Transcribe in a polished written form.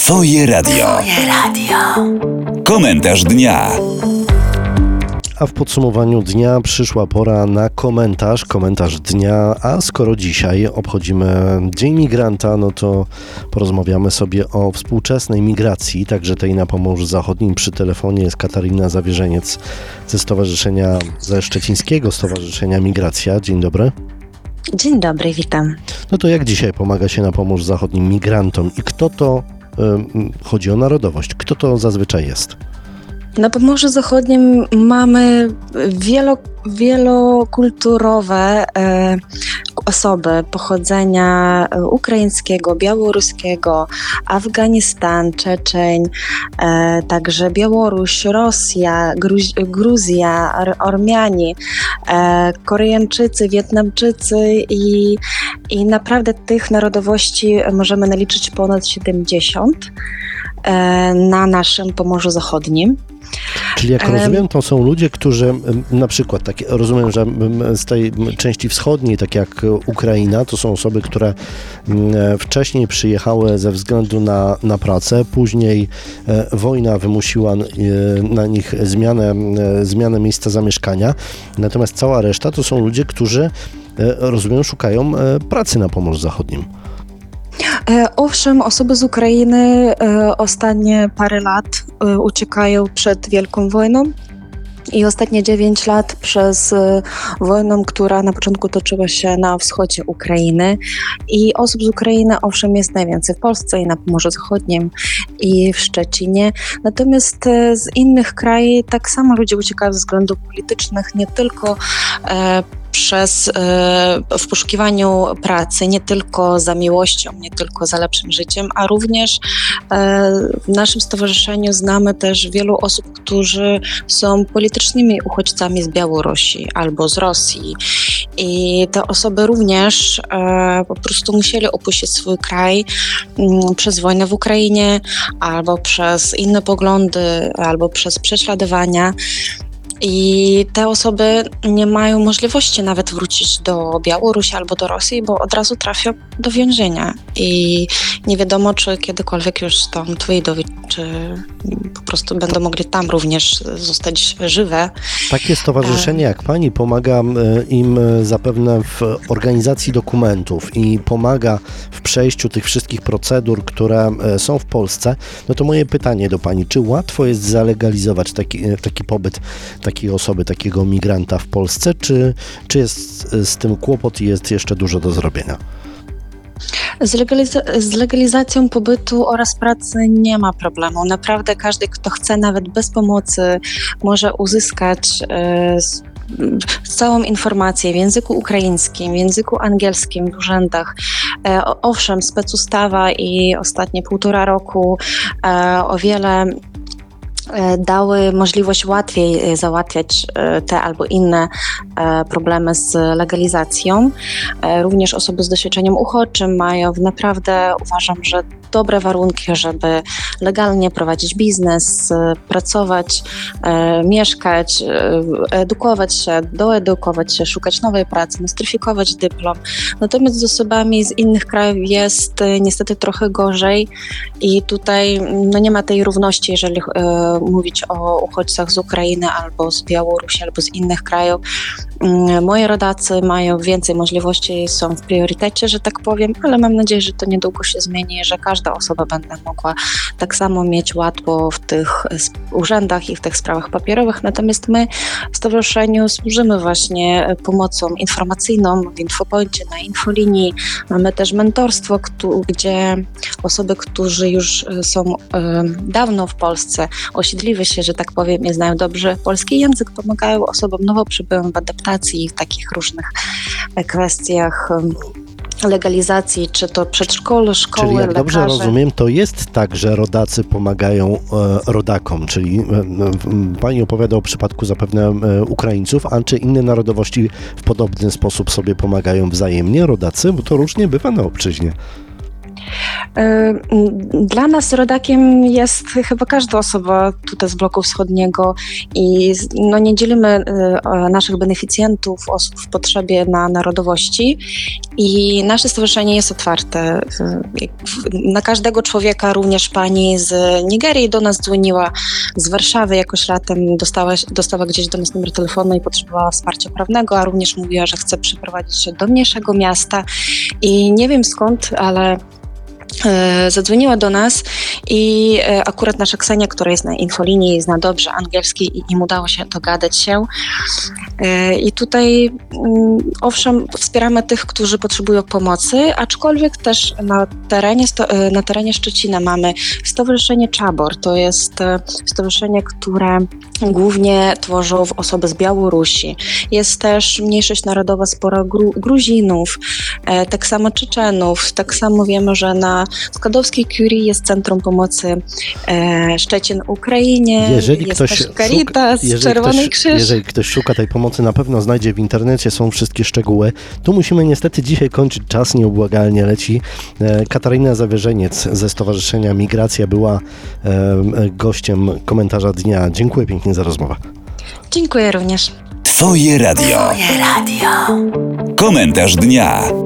Swoje radio. Komentarz dnia. A w podsumowaniu dnia przyszła pora na komentarz dnia, a skoro dzisiaj obchodzimy Dzień Migranta, no to porozmawiamy sobie o współczesnej migracji, także tej na Pomorzu Zachodnim. Przy telefonie jest Katarina Zawierzeniec ze Szczecińskiego Stowarzyszenia Migracja. Dzień dobry. Dzień dobry, witam. No to jak dzisiaj pomaga się na Pomorzu Zachodnim migrantom i kto to, chodzi o narodowość, kto to zazwyczaj jest? Na Pomorzu Zachodnim mamy wielokulturowe osoby pochodzenia ukraińskiego, białoruskiego, Afganistan, Czeczeń, także Białoruś, Rosja, Gruzja, Ormianie, Koreańczycy, Wietnamczycy i naprawdę tych narodowości możemy naliczyć ponad 70 na naszym Pomorzu Zachodnim. Czyli jak rozumiem, to są ludzie, którzy na przykład, rozumiem, że z tej części wschodniej, tak jak Ukraina, to są osoby, które wcześniej przyjechały ze względu na pracę, później wojna wymusiła na nich zmianę miejsca zamieszkania, natomiast cała reszta to są ludzie, którzy, rozumiem, szukają pracy na Pomorzu Zachodnim. Owszem, osoby z Ukrainy ostatnie parę lat uciekają przed Wielką Wojną i ostatnie 9 lat przez wojną, która na początku toczyła się na wschodzie Ukrainy. I osób z Ukrainy owszem jest najwięcej w Polsce i na Pomorzu Zachodnim i w Szczecinie. Natomiast z innych krajów tak samo ludzie uciekają ze względów politycznych, nie tylko w poszukiwaniu pracy, nie tylko za miłością, nie tylko za lepszym życiem, a również w naszym stowarzyszeniu znamy też wielu osób, którzy są politycznymi uchodźcami z Białorusi albo z Rosji. I te osoby również po prostu musieli opuścić swój kraj przez wojnę w Ukrainie, albo przez inne poglądy, albo przez prześladowania. I te osoby nie mają możliwości nawet wrócić do Białorusi albo do Rosji, bo od razu trafią do więzienia i nie wiadomo, czy kiedykolwiek już stąd wyjdą, czy po prostu będą mogli tam również zostać żywe. Takie stowarzyszenie jak Pani pomaga im zapewne w organizacji dokumentów i pomaga w przejściu tych wszystkich procedur, które są w Polsce. No to moje pytanie do Pani, czy łatwo jest zalegalizować taki pobyt takiej osoby, takiego migranta w Polsce, czy jest z tym kłopot i jest jeszcze dużo do zrobienia? Z legalizacją pobytu oraz pracy nie ma problemu. Naprawdę każdy, kto chce, nawet bez pomocy, może uzyskać całą informację w języku ukraińskim, w języku angielskim w urzędach. Owszem, specustawa i ostatnie 1,5 roku o wiele dały możliwość łatwiej załatwiać te albo inne problemy z legalizacją. Również osoby z doświadczeniem uchodźczym mają naprawdę, uważam, że dobre warunki, żeby legalnie prowadzić biznes, pracować, mieszkać, edukować się, doedukować się, szukać nowej pracy, nostryfikować dyplom. Natomiast z osobami z innych krajów jest niestety trochę gorzej i tutaj nie ma tej równości, jeżeli mówić o uchodźcach z Ukrainy albo z Białorusi, albo z innych krajów. Moi rodacy mają więcej możliwości, są w priorytecie, że tak powiem, ale mam nadzieję, że to niedługo się zmieni, że każda osoba będzie mogła tak samo mieć łatwo w tych urzędach i w tych sprawach papierowych. Natomiast my w stowarzyszeniu służymy właśnie pomocą informacyjną w infopoincie, na infolinii. Mamy też mentorstwo, gdzie osoby, którzy już są dawno w Polsce, osiedliły się, że tak powiem, i znają dobrze polski język, pomagają osobom nowo przybyłym w adaptacji i w takich różnych kwestiach legalizacji, czy to przedszkole, szkoły, czyli jak lekarze. Dobrze rozumiem, to jest tak, że rodacy pomagają rodakom, czyli Pani opowiada o przypadku zapewne Ukraińców, a czy inne narodowości w podobny sposób sobie pomagają wzajemnie rodacy? Bo to różnie bywa na obczyźnie. Dla nas rodakiem jest chyba każda osoba tutaj z bloku wschodniego i nie dzielimy naszych beneficjentów, osób w potrzebie na narodowości i nasze stowarzyszenie jest otwarte na każdego człowieka, również pani z Nigerii do nas dzwoniła z Warszawy jakoś latem, dostała gdzieś do nas numer telefonu i potrzebowała wsparcia prawnego, a również mówiła, że chce przeprowadzić się do mniejszego miasta i nie wiem skąd, ale zadzwoniła do nas i akurat nasza Ksenia, która jest na infolinii, zna dobrze angielski i im udało się dogadać się. I tutaj owszem, wspieramy tych, którzy potrzebują pomocy, aczkolwiek też na terenie Szczecina mamy Stowarzyszenie Czabor. To jest stowarzyszenie, które głównie tworzą osoby z Białorusi. Jest też mniejszość narodowa spora Gruzinów, tak samo Czeczenów. Tak samo wiemy, że na Skłodowskiej Curie jest Centrum Pomocy Szczecin Ukrainie, jest też Caritas, Czerwony Krzyż. Jeżeli ktoś szuka tej pomocy, na pewno znajdzie w internecie, są wszystkie szczegóły. Tu musimy niestety dzisiaj kończyć, czas nieubłagalnie leci. Katarzyna Zawierzeniec ze Stowarzyszenia Migracja była gościem komentarza dnia. Dziękuję pięknie za rozmowę. Dziękuję również. Twoje radio. Komentarz dnia.